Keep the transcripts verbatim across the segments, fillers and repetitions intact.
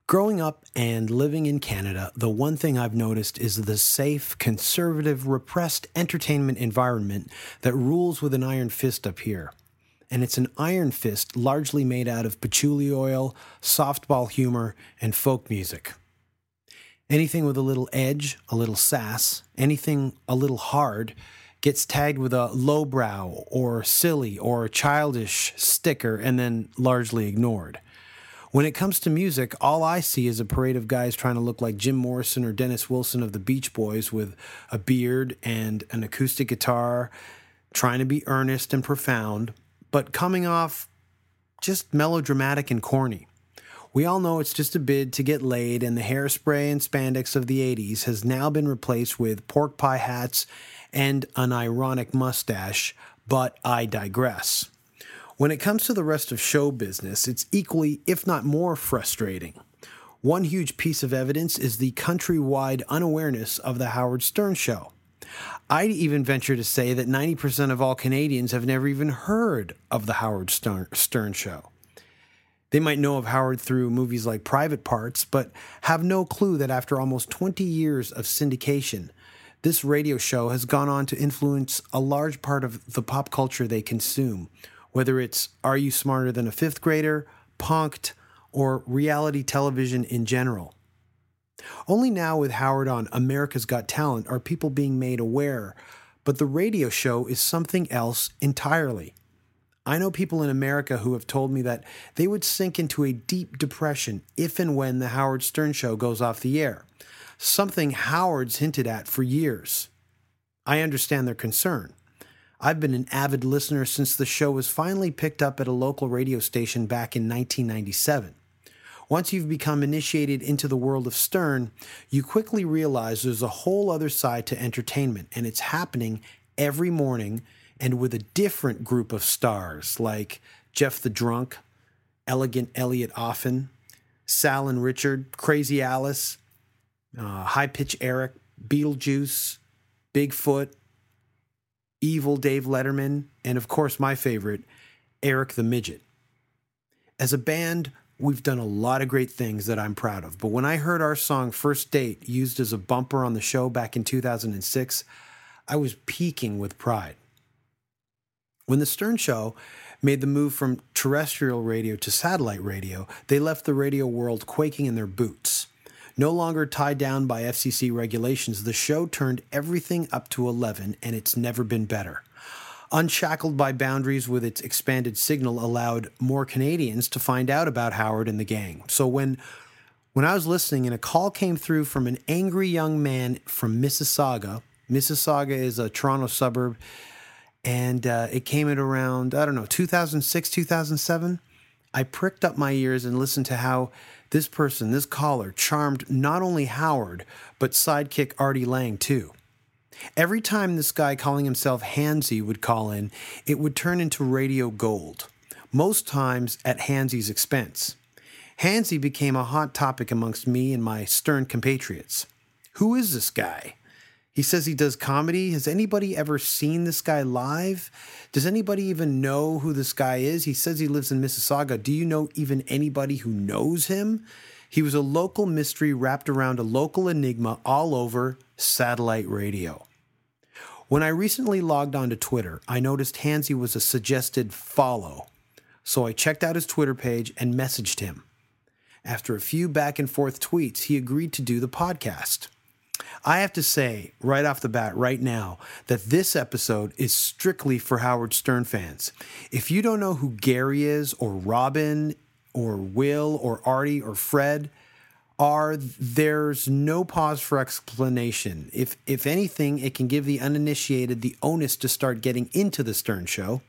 Growing up and living in Canada, the one thing I've noticed is the safe, conservative, repressed entertainment environment that rules with an iron fist up here. And it's an iron fist largely made out of patchouli oil, softball humor, and folk music. Anything with a little edge, a little sass, anything a little hard gets tagged with a lowbrow or silly or childish sticker and then largely ignored. When it comes to music, all I see is a parade of guys trying to look like Jim Morrison or Dennis Wilson of the Beach Boys with a beard and an acoustic guitar, trying to be earnest and profound, but coming off just melodramatic and corny. We all know it's just a bid to get laid, and the hairspray and spandex of the eighties has now been replaced with pork pie hats and an ironic mustache, but I digress. When it comes to the rest of show business, it's equally, if not more, frustrating. One huge piece of evidence is the countrywide unawareness of the Howard Stern Show. I'd even venture to say that ninety percent of all Canadians have never even heard of the Howard Stern, Stern Show. They might know of Howard through movies like Private Parts, but have no clue that after almost twenty years of syndication, this radio show has gone on to influence a large part of the pop culture they consume, whether it's Are You Smarter Than a Fifth Grader, Punk'd, or reality television in general. Only now with Howard on America's Got Talent are people being made aware, but the radio show is something else entirely. I know people in America who have told me that they would sink into a deep depression if and when the Howard Stern Show goes off the air, something Howard's hinted at for years. I understand their concern. I've been an avid listener since the show was finally picked up at a local radio station back in nineteen ninety-seven. Once you've become initiated into the world of Stern, you quickly realize there's a whole other side to entertainment, and it's happening every morning and with a different group of stars like Jeff the Drunk, Elegant Elliot Offen, Sal and Richard, Crazy Alice, uh, High Pitch Eric, Beetlejuice, Bigfoot, Evil Dave Letterman, and of course my favorite, Eric the Midget. As a band, we've done a lot of great things that I'm proud of, but when I heard our song First Date used as a bumper on the show back in two thousand six, I was peaking with pride. When the Stern Show made the move from terrestrial radio to satellite radio, they left the radio world quaking in their boots. No longer tied down by F C C regulations, the show turned everything up to eleven, and it's never been better. Unshackled by boundaries with its expanded signal allowed more Canadians to find out about Howard and the gang. So when when I was listening and a call came through from an angry young man from Mississauga, Mississauga is a Toronto suburb, and uh, it came at around, I don't know, two thousand six, two thousand seven, I pricked up my ears and listened to how this person, this caller, charmed not only Howard, but sidekick Artie Lang too. Every time this guy calling himself Hansy would call in, it would turn into radio gold, most times at Hansy's expense. Hansy became a hot topic amongst me and my Stern compatriots. Who is this guy? He says he does comedy. Has anybody ever seen this guy live? Does anybody even know who this guy is? He says he lives in Mississauga. Do you know even anybody who knows him? He was a local mystery wrapped around a local enigma all over satellite radio. When I recently logged onto Twitter, I noticed Hansy was a suggested follow. So I checked out his Twitter page and messaged him. After a few back and forth tweets, he agreed to do the podcast. I have to say, right off the bat, right now, that this episode is strictly for Howard Stern fans. If you don't know who Gary is, or Robin, or Will, or Artie, or Fred are, there's no pause for explanation. If, if anything, it can give the uninitiated the onus to start getting into the Stern Show.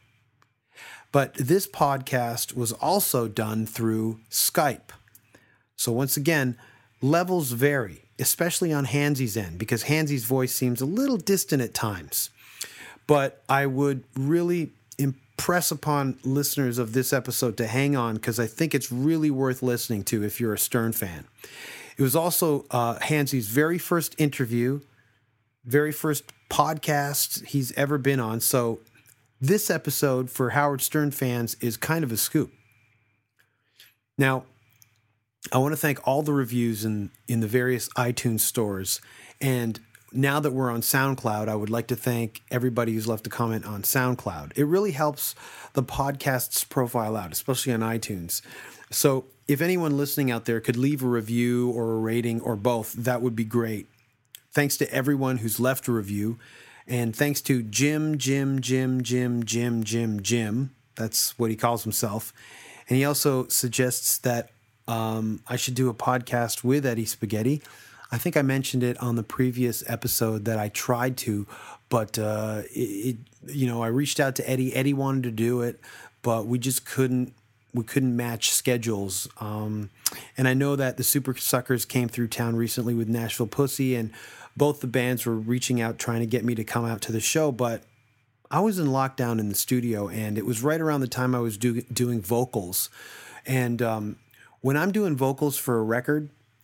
But this podcast was also done through Skype. So once again, levels vary, especially on Hansy's end, because Hansy's voice seems a little distant at times. But I would really impress upon listeners of this episode to hang on, because I think it's really worth listening to if you're a Stern fan. It was also uh, Hansy's very first interview, very first podcast he's ever been on. So this episode for Howard Stern fans is kind of a scoop. Now, I want to thank all the reviews in, in the various iTunes stores. And now that we're on SoundCloud, I would like to thank everybody who's left a comment on SoundCloud. It really helps the podcast's profile out, especially on iTunes. So if anyone listening out there could leave a review or a rating or both, that would be great. Thanks to everyone who's left a review. And thanks to Jim, Jim, Jim, Jim, Jim, Jim, Jim. That's what he calls himself. And he also suggests that um, I should do a podcast with Eddie Spaghetti. I think I mentioned it on the previous episode that I tried to, but uh, it, it, you know, I reached out to Eddie. Eddie wanted to do it, but we just couldn't. We couldn't match schedules. Um, and I know that the Super Suckers came through town recently with Nashville Pussy, and both the bands were reaching out trying to get me to come out to the show, but I was in lockdown in the studio, and it was right around the time I was do, doing vocals. And um, when I'm doing vocals for a record,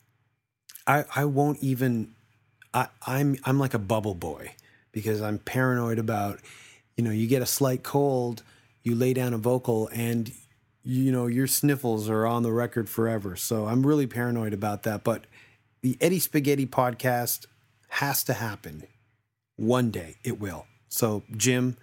I, I won't even, I, I'm, I'm like a bubble boy because I'm paranoid about, you know, you get a slight cold, you lay down a vocal, and you know, your sniffles are on the record forever. So I'm really paranoid about that. But the Eddie Spaghetti podcast has to happen. One day it will. So, Jim,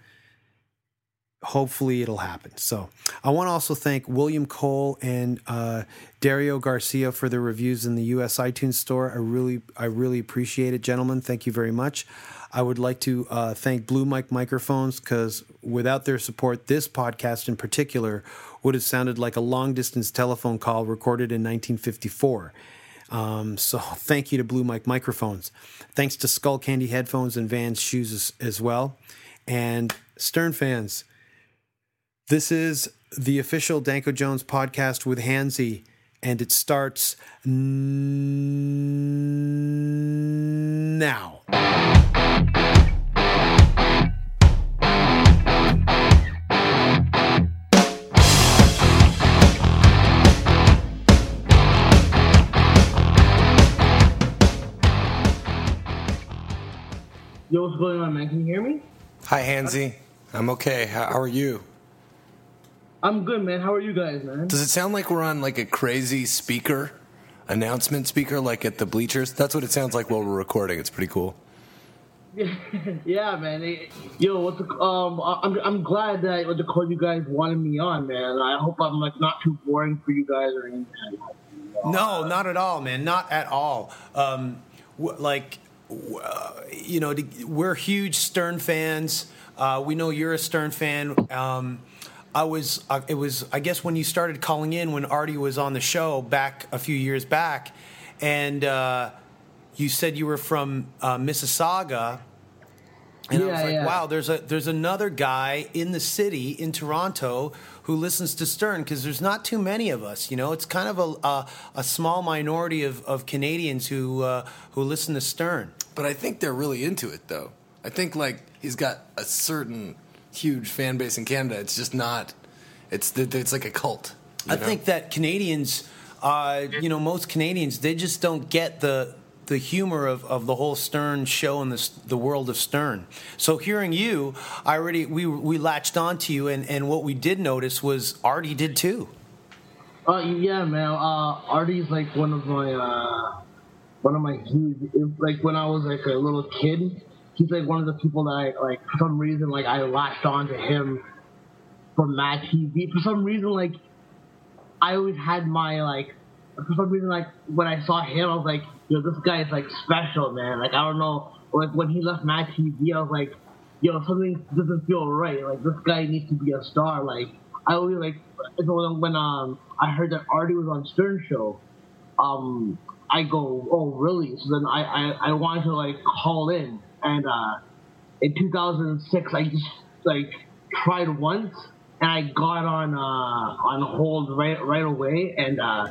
hopefully it'll happen. So I want to also thank William Cole and uh, Dario Garcia for their reviews in the U S iTunes store. I really, I really appreciate it, gentlemen. Thank you very much. I would like to uh, thank Blue Mic Microphones, because without their support, this podcast in particular would have sounded like a long-distance telephone call recorded in nineteen fifty-four. Um, so thank you to Blue Mic Microphones. Thanks to Skull Candy Headphones and Vans Shoes as, as well. And Stern fans, this is the official Danko Jones podcast with Hansy, and it starts n- now. Yo, what's going on, man? Can you hear me? Hi, Hansy. I'm okay. How, how are you? I'm good, man. How are you guys, man? Does it sound like we're on like a crazy speaker, announcement speaker, like at the bleachers? That's what it sounds like while we're recording. It's pretty cool. Yeah, man. Hey, yo, what's the, um? I'm I'm glad that what the call you guys wanted me on, man. I hope I'm like not too boring for you guys or anything. No, not at all, man. Not at all. Um, w- like. Uh, you know, we're huge Stern fans. Uh, we know you're a Stern fan. Um, I was, uh, it was, I guess, when you started calling in when Artie was on the show back a few years back, and uh, you said you were from uh, Mississauga, and yeah, I was like, yeah. wow, there's a there's another guy in the city in Toronto who listens to Stern, because there's not too many of us. You know, it's kind of a a, a small minority of, of Canadians who uh, who listen to Stern. But I think they're really into it, though. I think like he's got a certain huge fan base in Canada. It's just not. It's it's like a cult. I know? think that Canadians, uh, you know, most Canadians, they just don't get the the humor of, of the whole Stern show and the the world of Stern. So hearing you, I already we we latched onto you, and, and what we did notice was Artie did too. Uh, yeah, man. Uh, Artie's like one of my uh, one of my huge. Like when I was like a little kid, he's like one of the people that I like. For some reason, like I latched onto him from Mad T V. For some reason, like I always had my like. For some reason, like when I saw him, I was like, yo, this guy is like special, man. Like I don't know. Like when he left Mad T V, I was like, yo, something doesn't feel right. Like this guy needs to be a star. Like I always like when, when um I heard that Artie was on Stern Show, um I go, oh really? So then I I, I wanted to like call in, and uh in two thousand six I just like tried once, and I got on uh on hold right right away, and uh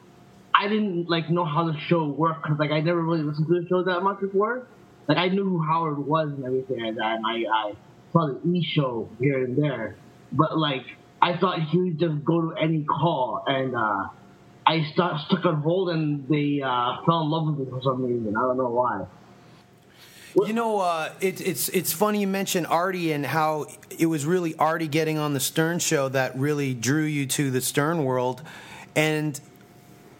I didn't like know how the show worked, because like I never really listened to the show that much before. Like I knew who Howard was and everything like that, and I, I saw the E show here and there, but like I thought he would just go to any call, and uh, I st- stuck on hold, and they uh, fell in love with me for some reason. I don't know why. You know, uh, it, it's it's funny you mentioned Artie and how it was really Artie getting on the Stern Show that really drew you to the Stern world, and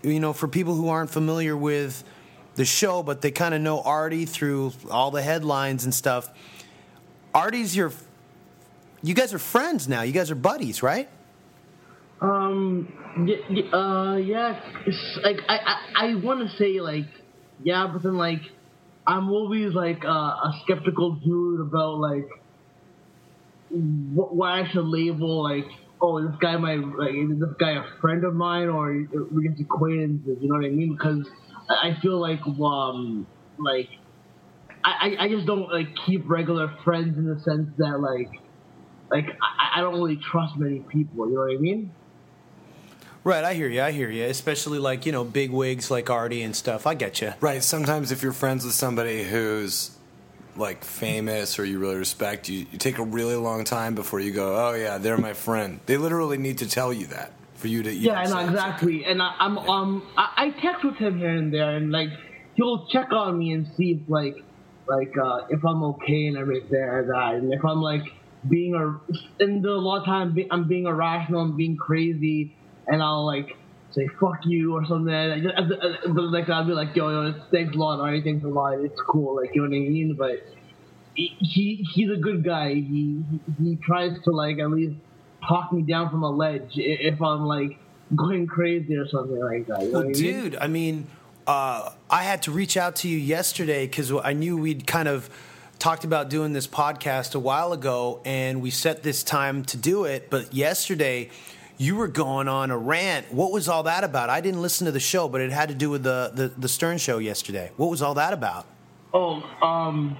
you know, for people who aren't familiar with the show, but they kind of know Artie through all the headlines and stuff. Artie's your, you guys are friends now. You guys are buddies, right? Um, y- y- uh, yeah, it's like, I, I, I want to say, like, yeah, but then, like, I'm always, like, uh, a skeptical dude about, like, what, what I should label, like, oh, this guy might, like, is this guy a friend of mine, or we're just acquaintances, you know what I mean? Because I feel like, um, like, I, I just don't, like, keep regular friends in the sense that, like, like, I, I don't really trust many people, you know what I mean? Right, I hear you, I hear you. Especially, like, you know, big wigs like Artie and stuff. I get you. Right, sometimes if you're friends with somebody who's, like, famous or you really respect, you, you take a really long time before you go, oh, yeah, they're my friend. They literally need to tell you that for you to... Yeah, I know, exactly. And I, I'm, yeah. um, I, I text with him here and there, and, like, he'll check on me and see if, like, like, uh, if I'm okay and everything like that. And if I'm, like, being a... And a lot of times I'm being irrational and being crazy, and I'll, like, say, fuck you or something. I just, I, but, like, I'll be like, yo, yo, thanks a lot, Artie, thanks a lot. It's cool, like, you know what I mean? But he, he he's a good guy. He, he he tries to, like, at least talk me down from a ledge if I'm, like, going crazy or something like that. You know well, what dude, I mean, I mean uh, I had to reach out to you yesterday because I knew we'd kind of talked about doing this podcast a while ago, and we set this time to do it. But yesterday, you were going on a rant. What was all that about? I didn't listen to the show, but it had to do with the, the, the Stern Show yesterday. What was all that about? Oh, um,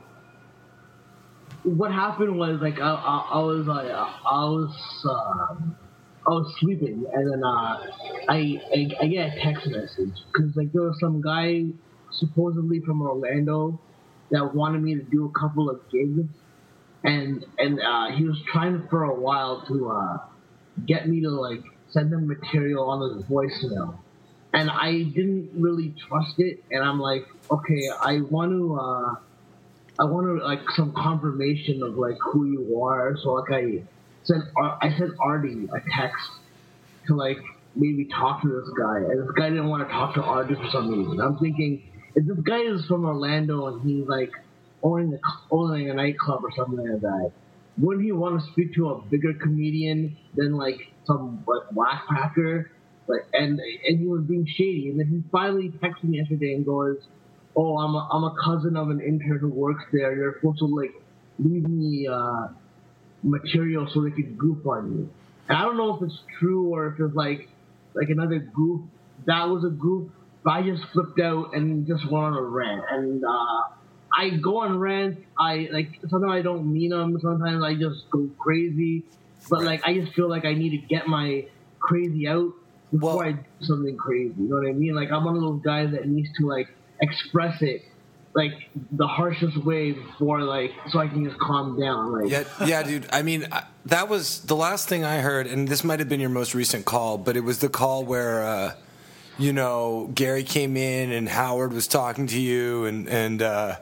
what happened was, like, I, I, I was, like, I was, uh, I was sleeping, and then, uh, I, I, I get a text message, because, like, there was some guy supposedly from Orlando that wanted me to do a couple of gigs, and, and, uh, he was trying for a while to, uh, get me to, like, send him material on his voicemail. And I didn't really trust it, and I'm like, okay, I want to, uh, I want to, like, some confirmation of, like, who you are. So, like, I sent, I sent Artie a text to, like, maybe talk to this guy. And this guy didn't want to talk to Artie for some reason. I'm thinking, if this guy is from Orlando and he's, like, owning a, owning a nightclub or something like that, wouldn't he want to speak to a bigger comedian than, like, some, like, whackpacker? Like, and and he was being shady. And then he finally texted me yesterday and goes, oh, I'm a, I'm a cousin of an intern who works there. You're supposed to, like, leave me uh, material so they could goof on you. And I don't know if it's true or if it's, like, like another goof. That was a goof. But I just flipped out and just went on a rant. And, uh... I go on rants. I like sometimes I don't mean them. Sometimes I just go crazy. But like I just feel like I need to get my crazy out before well, I do something crazy. You know what I mean? Like I'm one of those guys that needs to like express it like the harshest way before like so I can just calm down. Like yeah, yeah, dude. I mean that was the last thing I heard, and this might have been your most recent call, but it was the call where. Uh, You know, Gary came in and Howard was talking to you, and and uh,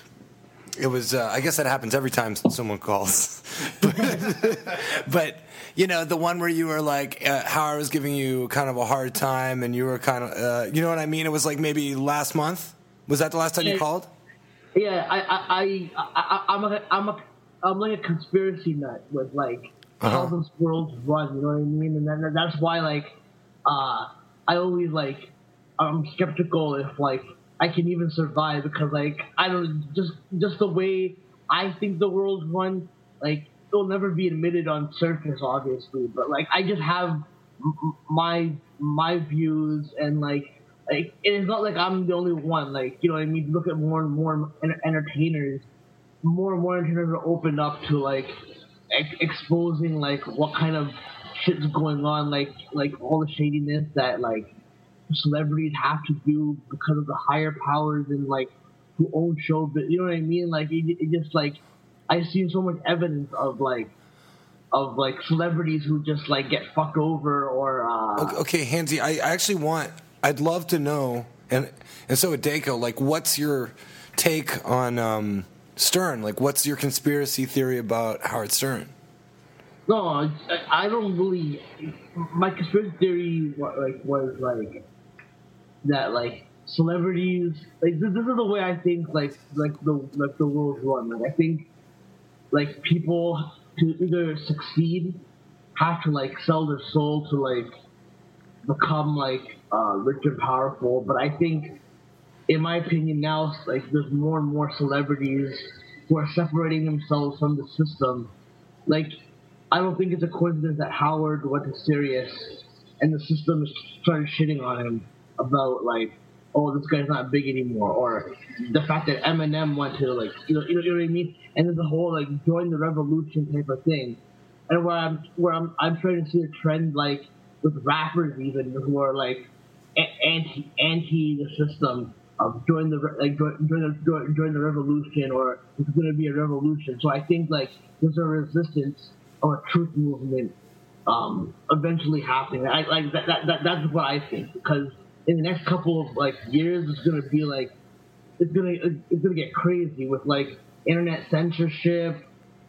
it was. Uh, I guess that happens every time someone calls. but, but you know, the one where you were like, uh, Howard was giving you kind of a hard time, and you were kind of, uh, you know what I mean? It was like maybe last month. Was that the last time yeah. you called? Yeah, I, I, I, I I'm a, I'm a, I'm like a conspiracy nut with like uh-huh. how this world's run. You know what I mean? And then that's why like. Uh, I always, like, I'm skeptical if, like, I can even survive because, like, I don't, just just the way I think the world's run, like, it'll never be admitted on surface, obviously, but, like, I just have m- my my views and, like, like, it's not like I'm the only one, like, you know what I mean? Look at more and more entertainers, more and more entertainers are opened up to, like, ex- exposing, like, what kind of shit's going on, like like all the shadiness that like celebrities have to do because of the higher powers and like who own show, but you know what I mean? Like it, it just like I've seen so much evidence of like of like celebrities who just like get fucked over or. Uh, okay, Hansy, I actually want. I'd love to know, and and so Dako, like, what's your take on um, Stern? Like, what's your conspiracy theory about Howard Stern? No, I don't really. My conspiracy theory, like, was like, that like celebrities like this, this is the way I think like like the like the world's run. Like I think like people to either succeed have to like sell their soul to like become like uh, rich and powerful. But I think, in my opinion, now like there's more and more celebrities who are separating themselves from the system. Like I don't think it's a coincidence that Howard went to Sirius and the system started shitting on him about like, oh, this guy's not big anymore, or the fact that Eminem went to like, you know, you know, you know what I mean? And there's a whole like join the revolution type of thing. And where I'm where I'm I'm trying to see a trend like with rappers even who are like anti anti the system of join the like join, join the join, join the revolution, or it's going to be a revolution. So I think like there's a resistance or a truth movement um, eventually happening. I like that, that, that that's what I think, because in the next couple of like years it's going to be like it's going to it's going to get crazy with like internet censorship,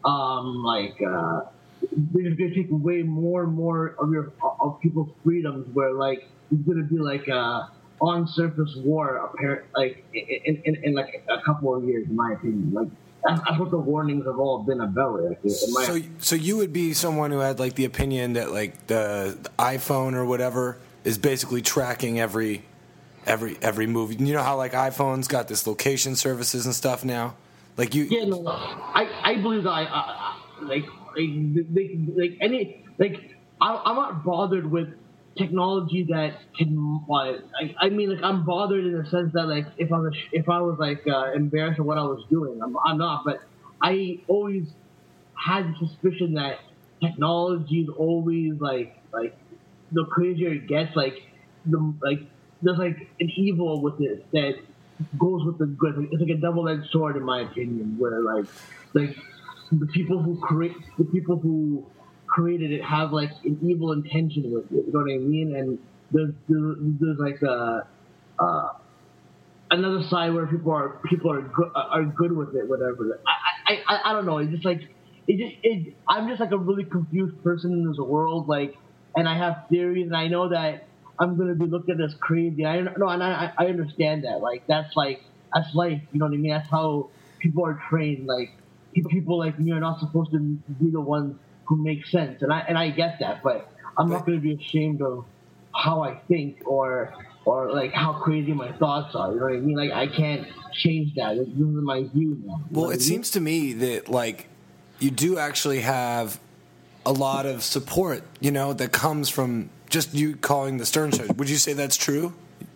um, like. Uh, They're going to take away more and more of your of people's freedoms. Where like it's going to be like a on surface war, apparent like in, in, in like a couple of years, in my opinion. Like that's, that's what the warnings have all been about. Like, my so, so you would be someone who had like the opinion that like the, the iPhone or whatever is basically tracking every every every move. You know how like iPhones got this location services and stuff now. Like you, yeah, no, I I believe that I, I like. Like, they, like any like I, I'm not bothered with technology that can. Uh, I, I mean, like I'm bothered in the sense that like if I was if I was like uh, embarrassed of what I was doing, I'm, I'm not. But I always had the suspicion that technology is always like like the crazier it gets, like the like there's like an evil with it that goes with the good. It's like a double-edged sword, in my opinion, where like like. The people who create, the people who created it have like an evil intention with it. You know what I mean? And there's there's, there's like a uh, another side where people are people are good, are good with it. Whatever. I, I I I don't know. It's just like it just it. I'm just like a really confused person in this world. Like, and I have theories, and I know that I'm gonna be looked at as crazy. I no, and I I understand that. Like that's like that's life. You know what I mean? That's how people are trained. Like. People like me are not supposed to be the ones who make sense, and I and I get that, but I'm not going to be ashamed of how I think or or like how crazy my thoughts are. You know what I mean? Like I can't change that. This is my view now. Well, it seems to me that like you do actually have a lot of support, you know, that comes from just you calling the Stern Show. Would you say that's true?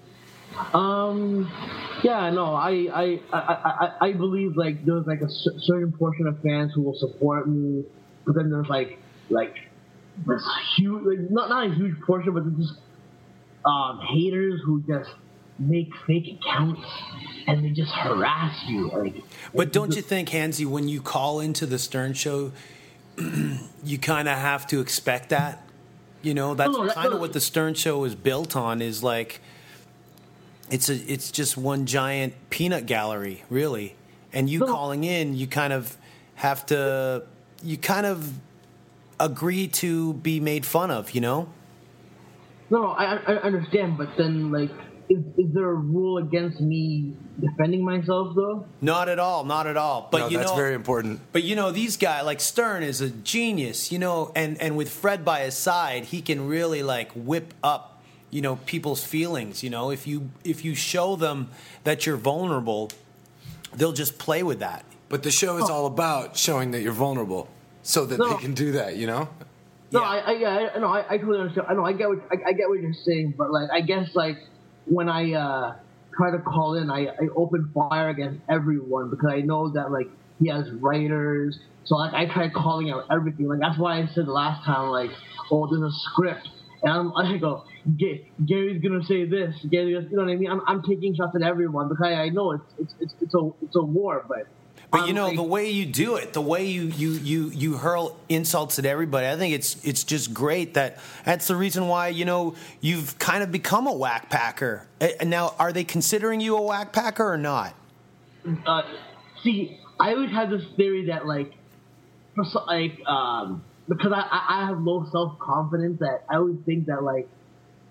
Um. Yeah, no, I, I, I, I, I believe like there's like a c- certain portion of fans who will support me, but then there's like like this huge, like, not not a huge portion, but there's just um, haters who just make fake accounts and they just harass you. Like, but don't you think, Hansy, when you call into the Stern Show, you kind of have to expect that? You know, that's no, no, kind of no. what the Stern Show is built on. Is like. It's a, it's just one giant peanut gallery, really. And you calling in, you kind of have to, you kind of agree to be made fun of, you know? No, I, I understand, but then, like, is, is there a rule against me defending myself, though? Not at all, not at all. But no, you that's know, very important. But, you know, these guys, like Stern is a genius, you know, and, and with Fred by his side, he can really, like, whip up, you know, people's feelings. You know, if you if you show them that you're vulnerable, they'll just play with that. But the show is all about showing that you're vulnerable, so that No. they can do that. You know? No, Yeah. I, I, yeah, I, no, I, I totally understand. I know, I get what, I, I get what you're saying, but like, I guess like when I uh, try to call in, I, I open fire against everyone because I know that like he has writers, so like I try calling out everything. Like that's why I said last time, like, oh, there's a script. And I'm, I go, Gary's gonna say this. Gary, you know what I mean? I'm, I'm taking shots at everyone because I, I know it's, it's it's it's a it's a war, but But you know, like, the way you do it, the way you, you, you, you hurl insults at everybody, I think it's it's just great. That that's the reason why, you know, you've kind of become a whack packer. And now, are they considering you a whack packer or not? Uh, see, I always have this theory that like, for so, like um. Because I, I have low self confidence, that I always think that like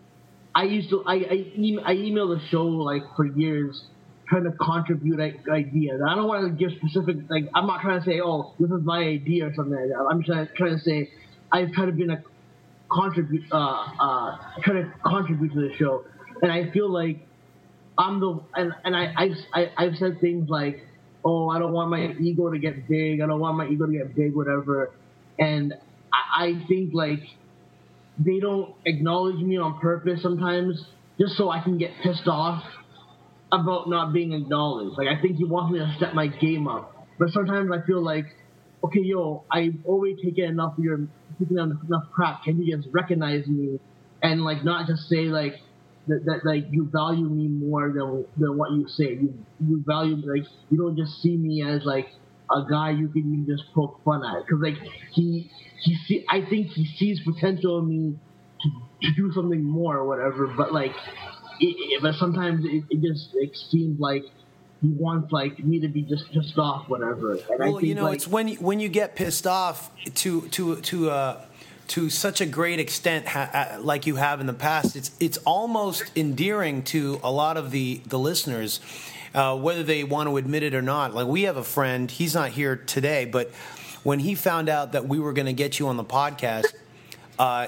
I used to I I, e- I emailed the show like for years, trying to contribute like, ideas. I don't want to give specific like I'm not trying to say oh this is my idea or something like that. I'm trying trying to say I've tried to be a contribute uh uh trying to contribute to the show, and I feel like I'm the and and I I've I, I've said things like oh I don't want my ego to get big. I don't want my ego to get big, whatever. And I, I think like they don't acknowledge me on purpose sometimes just so I can get pissed off about not being acknowledged. Like, I think he wants me to step my game up. But sometimes I feel like, okay, yo, I've already taken enough of your, taken enough crap. Can you just recognize me and, like, not just say, like, that, that like, you value me more than than what you say. You, you value, like, you don't just see me as, like, a guy you can even just poke fun at. Because, like, he, he see, I think he sees potential in me to, to do something more or whatever. But, like, it, it, but sometimes it, it just it seems like he wants, like, me to be just pissed off, whatever. And well, I think, you know, like, it's when you, when you get pissed off to to to uh, to such a great extent, ha- like you have in the past. It's it's almost endearing to a lot of the the listeners. Uh, whether they want to admit it or not. Like, we have a friend, he's not here today, but when he found out that we were going to get you on the podcast, uh,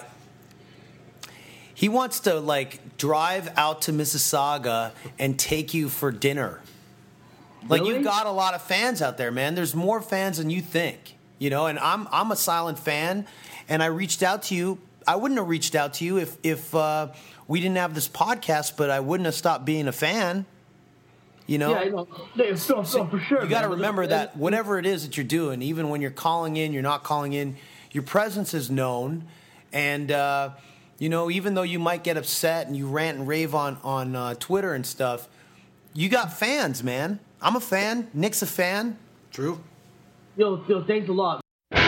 he wants to, like, drive out to Mississauga and take you for dinner. Like, Really? you've got a lot of fans out there, man. There's more fans than you think, you know, and I'm I'm a silent fan, and I reached out to you. I wouldn't have reached out to you if, if uh, we didn't have this podcast, but I wouldn't have stopped being a fan. You know, yeah, I know. Yeah, so, so, for sure. you got to man. remember that whatever it is that you're doing, even when you're calling in, you're not calling in, your presence is known. And, uh, you know, even though you might get upset and you rant and rave on, on uh, Twitter and stuff, you got fans, man. I'm a fan. Nick's a fan. True. Yo, yo, thanks a lot.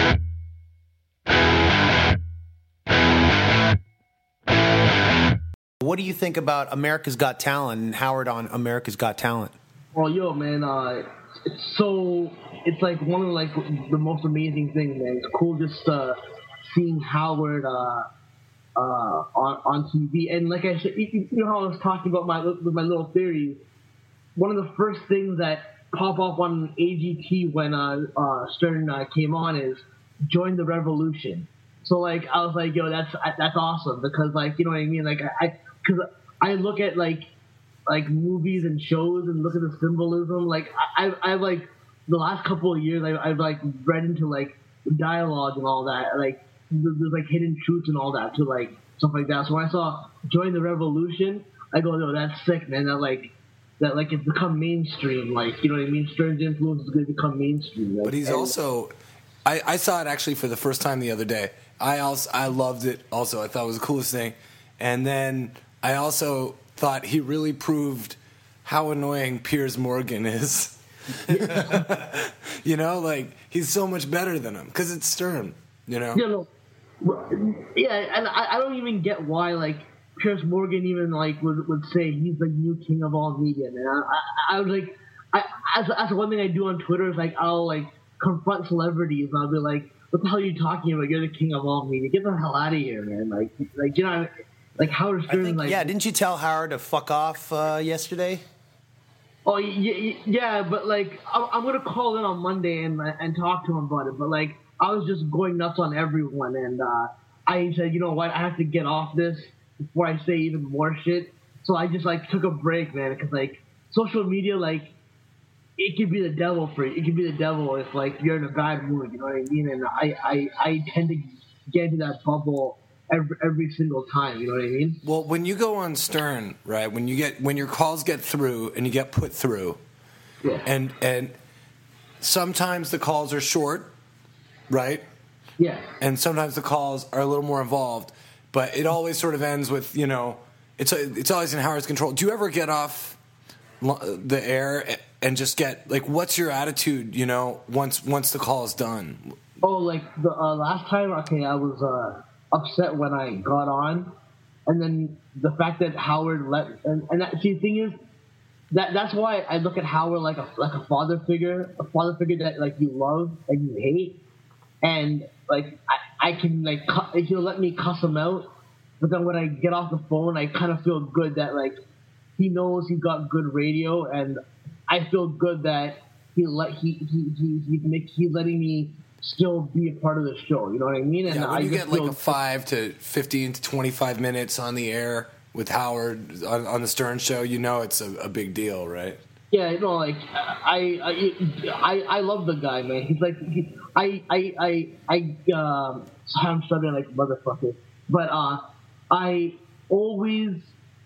What do you think about America's Got Talent and Howard on America's Got Talent? Well, yo, man, uh, it's so, it's like one of like the most amazing things, man. It's cool just uh, seeing Howard uh, uh, on on T V. And like I said, you, you know how I was talking about my with my little theories. One of the first things that pop up on A G T when uh, uh, Stern uh, came on is join the revolution. So like I was like, yo, that's that's awesome because like you know what I mean. Like I, because I, I look at like like movies and shows and look at the symbolism. Like I, I, I like the last couple of years, I, I've like read into like dialogue and all that. Like there's, there's like hidden truths and all that to like stuff like that. So when I saw join the revolution, I go, yo, that's sick, man. That like. That like it's become mainstream, like you know what I mean. Stern's influence is going to become mainstream. Like, But he's and, also, I, I saw it actually for the first time the other day. I also I loved it. Also, I thought it was the coolest thing. And then I also thought he really proved how annoying Piers Morgan is. You know, like he's so much better than him because it's Stern. You know. You know, yeah, and I, I don't even get why like. Piers Morgan even like would, would say he's the new king of all media, man. I, I, I was like, I, as that's one thing I do on Twitter is like I'll like confront celebrities and I'll be like, "What the hell are you talking about? You're the king of all media. Get the hell out of here, man!" Like, like you know, like Howard Stern. I think, like, yeah, didn't you tell Howard to fuck off uh, yesterday? Oh yeah, yeah, but like I'm, I'm gonna call in on Monday and and talk to him about it. But like I was just going nuts on everyone, and uh, I said, you know what, I have to get off this before I say even more shit. So I just like took a break, man, because like social media, like it could be the devil for you. It could be the devil if like you're in a bad mood, you know what I mean? And I, I, I tend to get into that bubble every every single time, you know what I mean? Well, when you go on Stern, right? When you get when your calls get through and you get put through, yeah. and and sometimes the calls are short, right? Yeah. And sometimes the calls are a little more involved. But it always sort of ends with, you know, it's it's always in Howard's control. Do you ever get off the air and just get, like, what's your attitude, you know, once once the call is done? Oh, like, the uh, last time, okay, I was uh, upset when I got on. And then the fact that Howard let, and, and that, see, the thing is, that that's why I look at Howard like a like a father figure, a father figure that, like, you love and you hate. And, like, I, I can, like, cu- he'll let me cuss him out. but then when I get off the phone, I kind of feel good that like he knows he got good radio, and I feel good that he let he he he he make, he's letting me still be a part of the show. You know what I mean? And yeah, when I you just get like feel, a five to fifteen to twenty-five minutes on the air with Howard on, on the Stern Show, you know it's a, a big deal, right? Yeah, you know, like I, I, I, I love the guy, man. He's like, he, I, I, I, I, um, I'm stuttering like a motherfucker, but uh, I always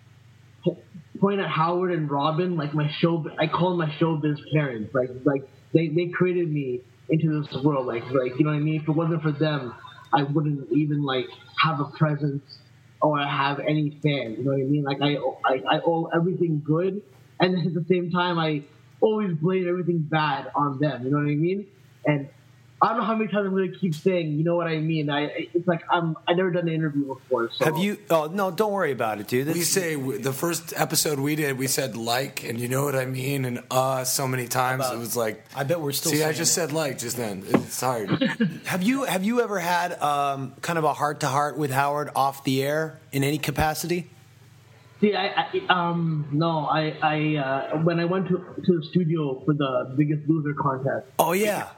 point at Howard and Robin like my show. I call them my showbiz parents. Like, like they, they created me into this world. Like, like you know what I mean. If it wasn't for them, I wouldn't even like have a presence or have any fans. You know what I mean? Like, I, I, I owe everything good. And then at the same time, I always blame everything bad on them. You know what I mean? And I don't know how many times I'm going to keep saying, you know what I mean? I It's like I'm, I've never done an interview before. So. Have you? Oh, no, don't worry about it, dude. That's, we say, the first episode we did, we said like, and you know what I mean? And uh, so many times About, it was like. I bet we're still See, I saying just it. said like just then. It's hard. Have you have you ever had um, kind of a heart to heart with Howard off the air in any capacity? See, I, I um no, I I uh, when I went to to the studio for the Biggest Loser contest. Oh yeah.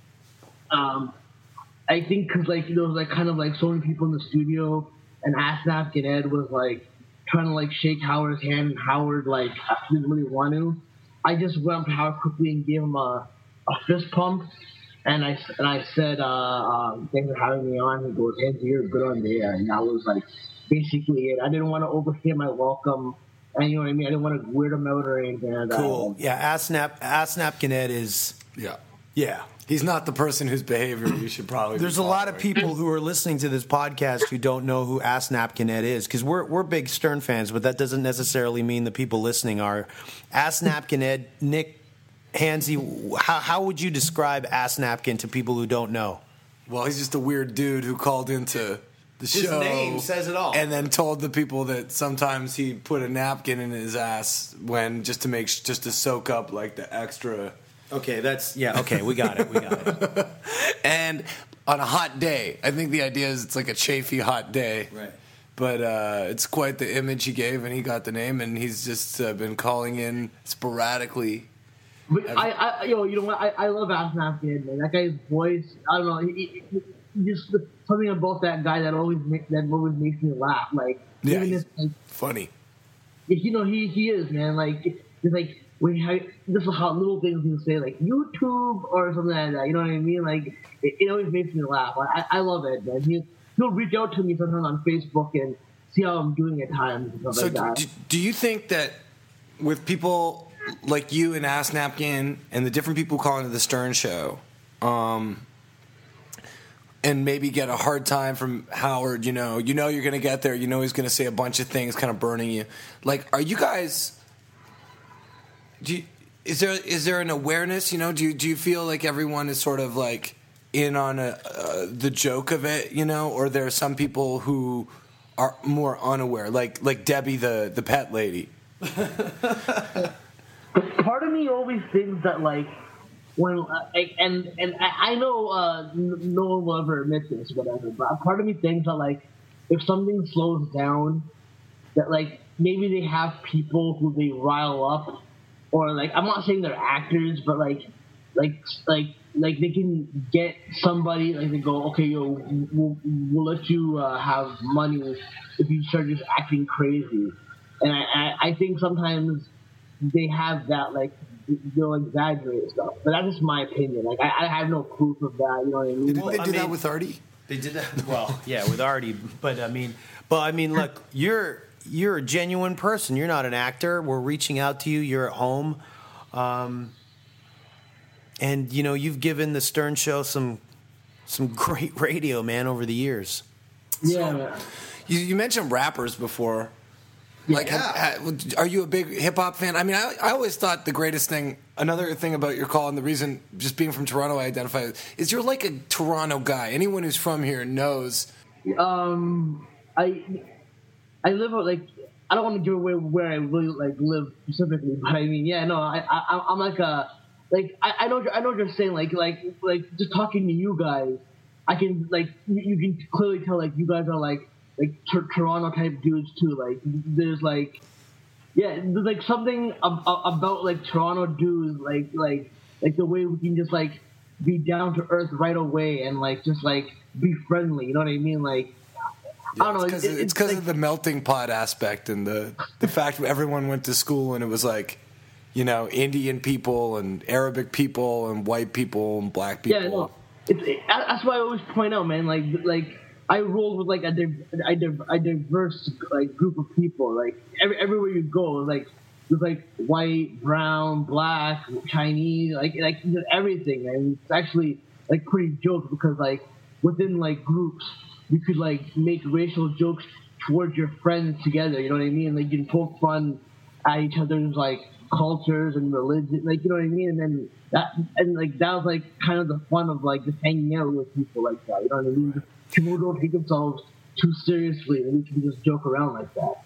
Um, I think because like there was like kind of like so many people in the studio, and Ass Napkin Ed was like trying to like shake Howard's hand, and Howard like didn't really want to. I just went up to Howard quickly and gave him a, a fist pump, and I and I said, uh, um, "Thanks for having me on." He goes, "Hey, you're good on the air," and that was like. Basically it. I didn't want to overstay my welcome, and you know what I mean. I didn't want to weird him out or anything. And, Cool. Um, Yeah, Ass Nap Ass Napkin Ed is. Yeah. Yeah. He's not the person whose behavior you should probably. There's be a lot of following. people who are listening to this podcast who don't know who Ass Napkin Ed is, because we're we're big Stern fans, but that doesn't necessarily mean the people listening are. Ass Napkin Ed, Nick Hansy, how how would you describe Ass Napkin to people who don't know? Well, he's just a weird dude who called into the His show. name says it all. And then told the people that sometimes he put a napkin in his ass when just to make just to soak up like the extra. Okay, that's yeah. Okay, we got it. We got it. And on a hot day, I think the idea is it's like a chafy hot day. Right. But uh, it's quite the image he gave, and he got the name, and he's just uh, been calling in sporadically. But I, I, yo, you know what? I, I love Ass Napkin Ed, man. That guy's voice. I don't know. He, he, he just something about that guy that always make, that always makes me laugh. Like Yeah, even he's if, like, funny. you know, he he is, man. Like it's like when you, this is how little things he'll say, like YouTube or something like that. You know what I mean? Like it, it always makes me laugh. I, I love it, man. He he'll reach out to me sometimes on Facebook and see how I'm doing at times and stuff So like that. do, do you think that with people like you and Ass Napkin and the different people calling to the Stern Show, um, and maybe get a hard time from Howard, you know, you know you're going to get there, you know he's going to say a bunch of things kind of burning you. Like, are you guys, do you, is there is there an awareness, you know, do you, do you feel like everyone is sort of like in on a, uh, the joke of it, you know, or there are some people who are more unaware, like like Debbie the, the pet lady? Part of me always thinks that like when uh, and and I know uh, no one will ever admit this, whatever. But part of me thinks that like if something slows down, that like maybe they have people who they rile up, or like I'm not saying they're actors, but like like like like they can get somebody like they go, okay, yo, we'll, we'll let you uh, have money if you start just acting crazy. And I, I, I think sometimes they have that, like, they'll exaggerate stuff. But that's just my opinion. Like, I, I have no proof of that, you know what I mean? Didn't Well, they I do that mean- with Artie? They did that. Well, yeah, with Artie, but I mean, but I mean, look, you're you're a genuine person. You're not an actor. We're reaching out to you. You're at home, um, and you know you've given the Stern Show some some great radio, man, over the years. Yeah, man. You, you mentioned rappers before. Like, Yeah. ha- ha- are you a big hip hop fan? I mean, I, I always thought the greatest thing, another thing about your call, and the reason, just being from Toronto, I identify with, is you're like a Toronto guy. Anyone who's from here knows. Um, I I live out, like, I don't want to give away where I really, like, live specifically, but I mean, yeah, no, I, I, I'm like a, like, I, I know I know what you're saying, like, like, like, just talking to you guys, I can, like, you, you can clearly tell, like, you guys are, like, like t- Toronto type dudes too. Like there's like yeah, there's like something ab- about like Toronto dudes, like like like the way we can just like be down to earth right away and like just like be friendly. You know what I mean? Like yeah, I don't know. It's because it, it's because like, of the melting pot aspect and the the fact that everyone went to school and it was like, you know, Indian people and Arabic people and white people and black people. Yeah, no, it's it, that's why I always point out, man. Like like I roll with like a a, a diverse like group of people. Like every, everywhere you go, like there's like white, brown, black, Chinese, like like everything. And it's actually like pretty jokes because like within like groups, you could like make racial jokes towards your friends together. You know what I mean? Like you can poke fun at each other's like cultures and religion, like you know what I mean. And then that and like that was like kind of the fun of like just hanging out with people like that. You know what I mean? People don't take themselves too seriously, and we can just joke around like that.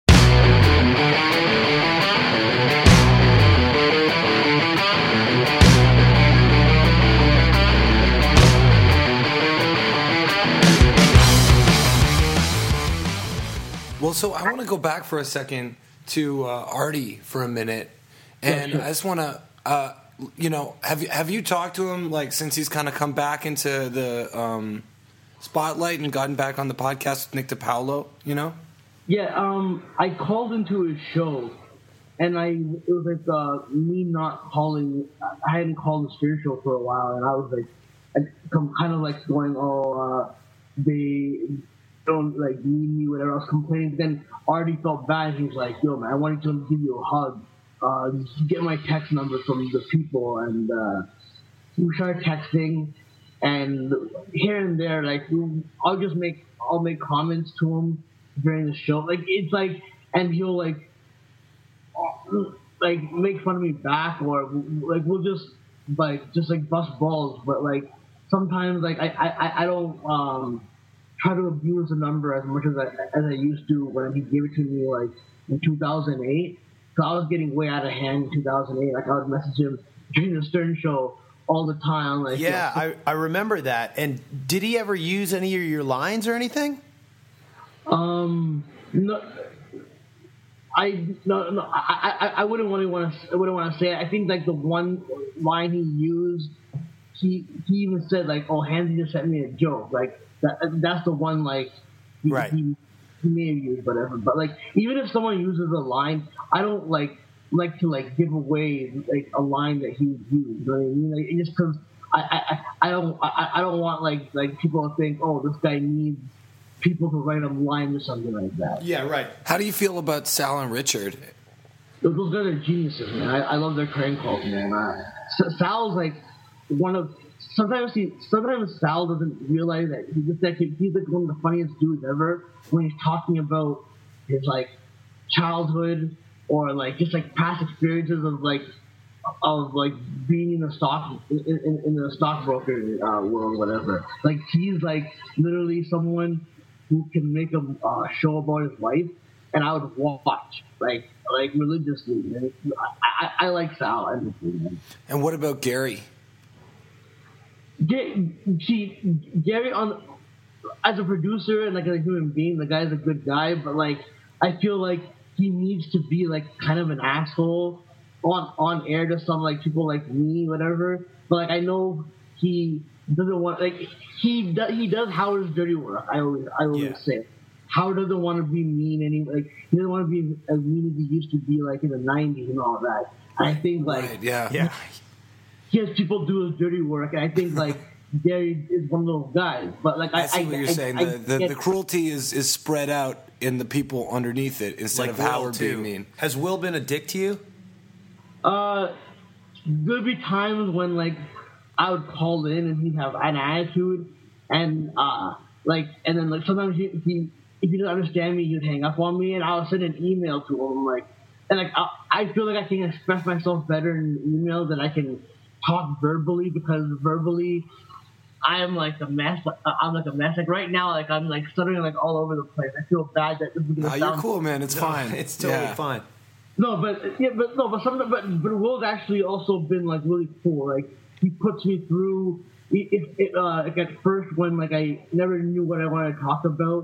Well, so I want to go back for a second to uh, Artie for a minute, and yeah, sure. I just want to, uh, you know, have you have you talked to him like since he's kind of come back into the um, spotlight and gotten back on the podcast with Nick DiPaolo? You know? Yeah, um, I called into his show, and I it was like uh, me not calling. I hadn't called the Spirit Show for a while, and I was like, I'm kind of like going, oh, uh, they don't like need me, whatever. I was complaining. But then Artie felt bad. He was like, yo, man, I wanted to give you a hug. Uh, get my text number from the people, and uh, we started texting. And here and there, like I'll just make I'll make comments to him during the show. Like it's like, and he'll like like make fun of me back, or like we'll just like just like bust balls. But like sometimes like I I, I don't um try to abuse the number as much as I as I used to when he gave it to me like in two thousand eight. So I was getting way out of hand in two thousand eight. Like I would message him during the Stern Show all the time. Like, yeah, you know, I, I remember that. And did he ever use any of your lines or anything? Um, no, I no no I I, I wouldn't really want to I wouldn't want to say it. I think like the one line he used, he he even said like, "Oh, Hansi just sent me a joke." Like that that's the one like he, right. he, he may have used whatever. But like even if someone uses a line, I don't like. like to like give away like a line that he would use. You know what I mean? Like, just because I, I I don't I, I don't want like like people to think, oh, this guy needs people to write him lines or something like that. Yeah, right. How do you feel about Sal and Richard? Those guys are geniuses, man. I, I love their crank calls, man. Uh, Sal's like one of sometimes he sometimes Sal doesn't realize that he's just like he's like one of the funniest dudes ever when he's talking about his like childhood. Or like just like past experiences of like of like being in the stock in, in, in the stockbroker uh, world, whatever. Like he's like literally someone who can make a uh, show about his life, and I would watch like like religiously. And I, I, I like Sal. And, and what about Gary? See, Gary on as a producer and like as a human being, the guy's a good guy, but like I feel like. He needs to be like kind of an asshole on on air to some like people like me, whatever. But like I know he doesn't want like he does he does Howard's dirty work. I always I always yeah. say Howard doesn't want to be mean any like he doesn't want to be as mean as he used to be like in the nineties and all that. And I think like right, yeah yeah he has people do his dirty work, and I think like. Gary is one of those guys, but like I, I see I, what you're I, saying. I, the, the, get, the cruelty is, is spread out in the people underneath it instead like of Will Howard too. being mean. Has Will been a dick to you? Uh, there'd be times when like I would call in and he'd have an attitude, and uh, like, and then like sometimes he, he if he didn't understand me, he'd hang up on me, and I would send an email to him like, and like I, I feel like I can express myself better in email than I can talk verbally because verbally. I am like a mess. I'm like a mess. Like right now, like I'm like stuttering like all over the place. I feel bad that this is gonna Oh, sound. you're cool, man. It's No, fine. It's totally yeah. fine. No, but yeah, but no, but something. But but Will's actually also been like really cool. Like he puts me through. It, it, it, uh, like at first when like I never knew what I wanted to talk about, he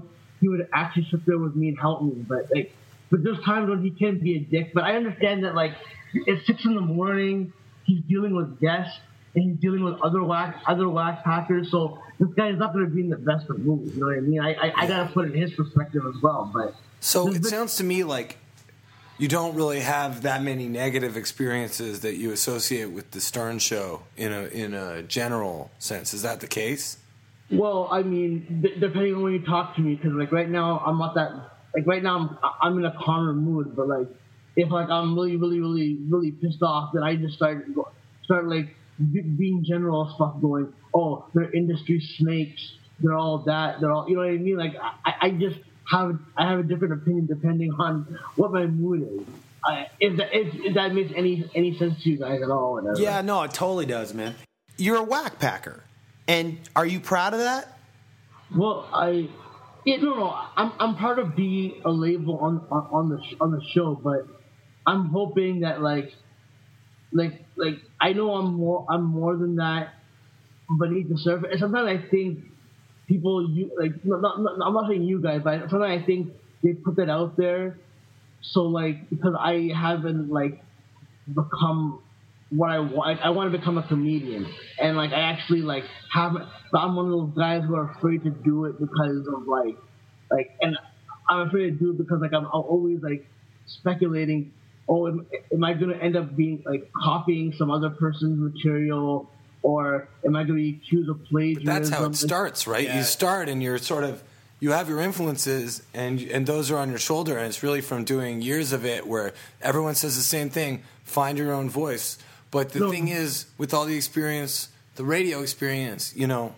he would actually sit there with me and help me. But like, but there's times when he can be a dick. But I understand that like it's six in the morning. He's dealing with guests and he's dealing with other whack other whack packers. So this guy is not going to be in the best of moods. You know what I mean? I I, I got to put it in his perspective as well. But so it sounds to me like you don't really have that many negative experiences that you associate with the Stern Show in a in a general sense. Is that the case? Well, I mean, d- depending on when you talk to me, because like right now I'm not that like right now I'm I'm in a calmer mood. But like if like I'm really really really really pissed off, then I just start start like b- being general stuff going. Oh, they're industry snakes. They're all that. They're all you know what I mean. Like I, I just have I have a different opinion depending on what my mood is. I, if, that, if, if that makes any any sense to you guys at all, whatever. Yeah, no, it totally does, man. You're a whack packer. And are you proud of that? Well, I, yeah, no, no, I'm I'm proud of being a label on on, on the on the show, but I'm hoping that like, like like I know I'm more I'm more than that beneath the surface. And sometimes I think people you like not, not, not, I'm not saying you guys, but sometimes I think they put that out there, so like because I haven't like become what I want. I want to become a comedian, and like I actually like have. I'm one of those guys who are afraid to do it because of like, like, and I'm afraid to do it because like I'm, I'm always like speculating. Oh, am, am I going to end up being like copying some other person's material, or am I going to be accused of plagiarism? But that's how it starts, right? Yeah. You start and you're sort of. You have your influences, and and those are on your shoulder, and it's really from doing years of it where everyone says the same thing. Find your own voice. But the no. thing is, with all the experience, the radio experience, you know,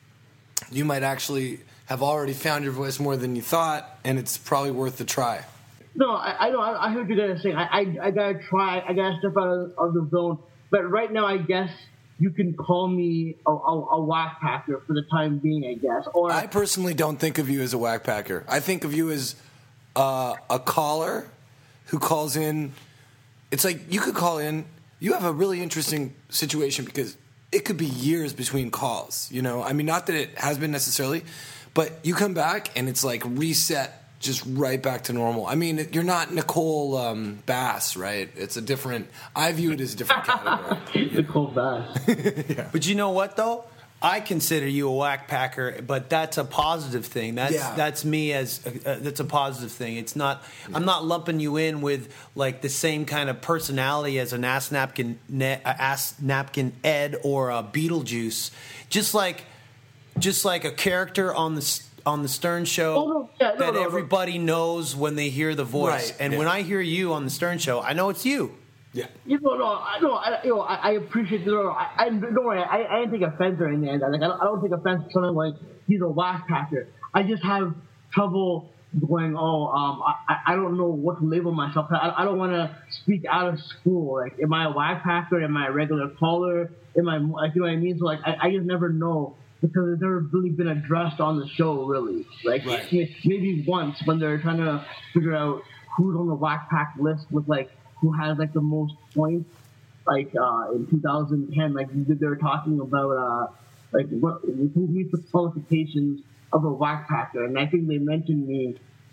you might actually have already found your voice more than you thought, and it's probably worth the try. No, I, I know. I, I heard you guys saying. I, I, I gotta try. I gotta step out of, of the zone. But right now, I guess you can call me a, a, a whack packer for the time being. I guess. Or I personally don't think of you as a whack packer. I think of you as uh, a caller who calls in. It's like you could call in. You have a really interesting situation because it could be years between calls, you know? I mean, not that it has been necessarily, but you come back and it's like reset just right back to normal. I mean, you're not Nicole um, Bass, right? It's a different, I view it as a different category. Nicole Bass. Yeah. But you know what, though? I consider you a whack packer, but that's a positive thing. That's Yeah. that's me as a, uh, that's a positive thing. It's not. I'm not lumping you in with like the same kind of personality as an ass napkin, ne- uh, ass napkin Ed or a Beetlejuice. Just like, just like a character on the s- on the Stern Show Oh, no, yeah, no, that no, no. everybody knows when they hear the voice. Right, And yeah. when I hear you on the Stern Show, I know it's you. Yeah. You know, no, I no, I, you know, I, I appreciate the. No, I, I don't worry. I, I didn't take offense or anything. Like, I don't, I don't take offense to someone like he's a whack packer. I just have trouble going. Oh, um, I, I don't know what to label myself. I, I don't want to speak out of school. Like, am I a whack packer? Am I a regular caller? Am I like you know what I mean? So like, I, I just never know because it's never really been addressed on the show. Really, like Right. maybe once when they're trying to figure out who's on the whack pack list with like. Who has like the most points, like uh, in two thousand ten, like they were talking about uh, like what who meets the qualifications of a whack packer, and I think they mentioned me.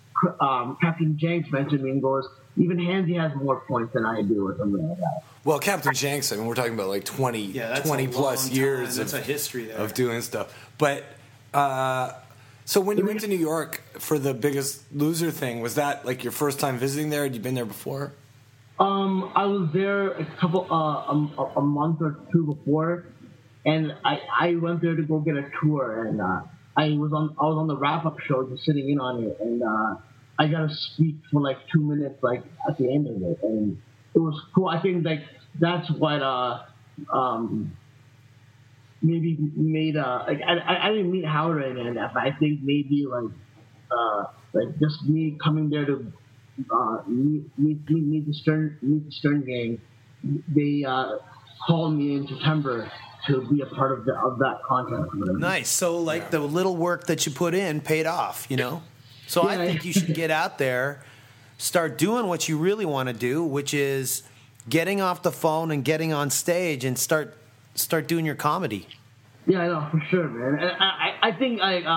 Um, Captain Jenks mentioned me and goes, even Hansi has more points than I do, or something like that. Well, Captain Jenks, I mean, we're talking about like twenty, Yeah, that's twenty a plus long years time. That's of, a history there. of doing stuff. But uh, so when you went to New York for the Biggest Loser thing, was that like your first time visiting there? Had you been there before? Um, I was there a couple, uh, a, a month or two before, and I, I went there to go get a tour, and uh, I was on I was on the wrap up show, just sitting in on it, and uh, I got to speak for like two minutes, like at the end of it, and it was cool. I think like that's what uh, um, maybe made uh, like I, I didn't meet Howard or anything like that, but I think maybe like uh, like just me coming there to. Uh, meet, meet, meet, meet the Stern, meet the Stern gang. They uh, called me in September to be a part of the, of that content. Nice. So, like, yeah. the little work that you put in paid off, you know? So Yeah. I think you should get out there, start doing what you really want to do, which is getting off the phone and getting on stage and start start doing your comedy. Yeah, I know, for sure, man. And I, I, I think I, uh,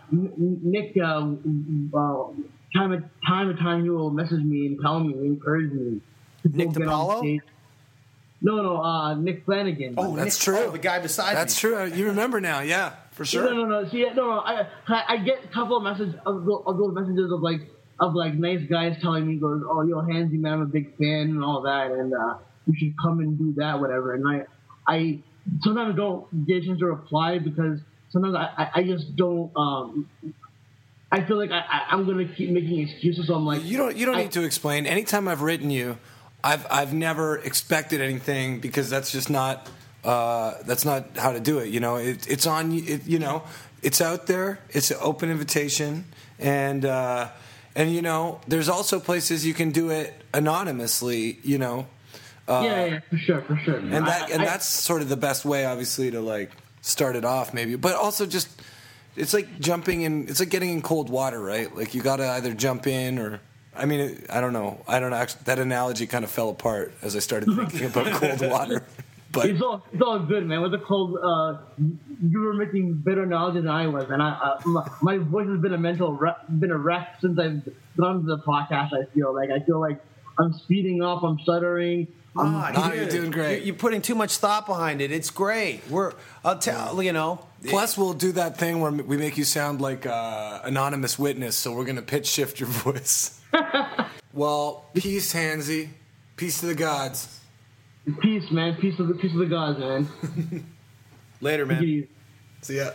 Nick, uh, uh, time and time and time he will message me and tell me, encourage me. Nick DiPaolo? No, no, uh, Nick Flanagan. Oh, That's Nick, true. Oh, the guy beside That's me. true. You remember now, yeah, for sure. No, no, no. See, no, no. I, I get a couple of messages of, of those messages of like of like nice guys telling me, goes, oh, yo, Handsy, man, I'm a big fan and all that, and uh, you should come and do that, whatever. And I, I sometimes don't get a chance to reply because sometimes I, I just don't. Um, I feel like I, I, I'm gonna keep making excuses. So I'm like, You don't. You don't I, need to explain. Anytime I've written you, I've I've never expected anything because that's just not uh, that's not how to do it. You know, it, it's on. It, you know, it's out there. It's an open invitation, and uh, and you know, there's also places you can do it anonymously. You know. Uh, yeah, yeah, for sure, for sure. And that I, and I, that's sort of the best way, obviously, to like start it off, maybe. But also just. It's like jumping in. It's like getting in cold water, right? Like you got to either jump in or. I mean, it, I don't know. I don't know. Actually, that analogy kind of fell apart as I started thinking about cold water. But it's all it's all good, man. With the cold, uh, you were making better analogies than I was, and I, uh, my, my voice has been a mental re- been a wreck since I've gone to the podcast. I feel like I feel like I'm speeding up. I'm stuttering. I'm, Ah, No, dude, you're doing great. You're, you're putting too much thought behind it. It's great. We're, I'll tell you know. plus, we'll do that thing where we make you sound like uh, anonymous witness. So we're gonna pitch shift your voice. Well, peace, Handsy. Peace to the gods. peace, man. Peace of the peace of the gods, man. Later, man. Peace. See ya.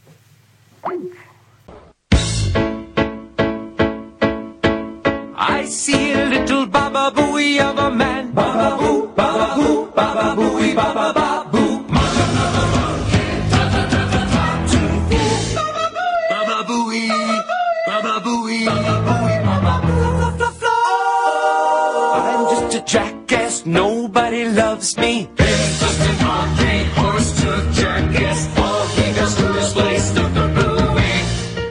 I see a little baba booey of a man. Baba boo, baba boo, baba booey, baba ba boo. Baba booey, baba booey, baba booey, baba boo. I'm just a jackass, nobody loves me. Ben's just an arcade horse took jackass. All he does to display stuff the booey.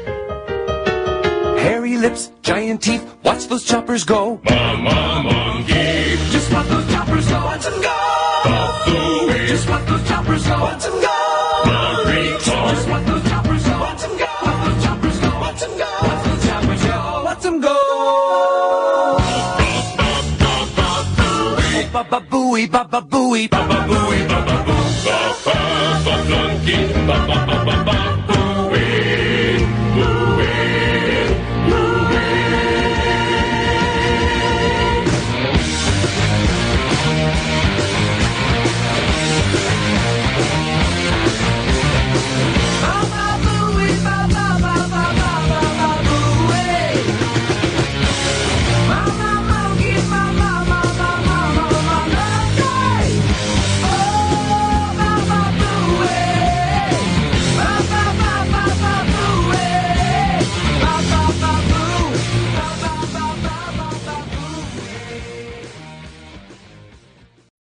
Hairy lips, giant teeth, watch those choppers go. Mama monkey, just watch those choppers go. Watch them go. Bafooey, just watch those choppers go. Watch them go. Burrito, just watch those choppers go. Watch them go. Watch those choppers go. Watch them go. Watch those choppers go. Watch them go. Baba booey, baba booey, baba booey, baba boo. Baba, baba, flunky, baba, baba, baba.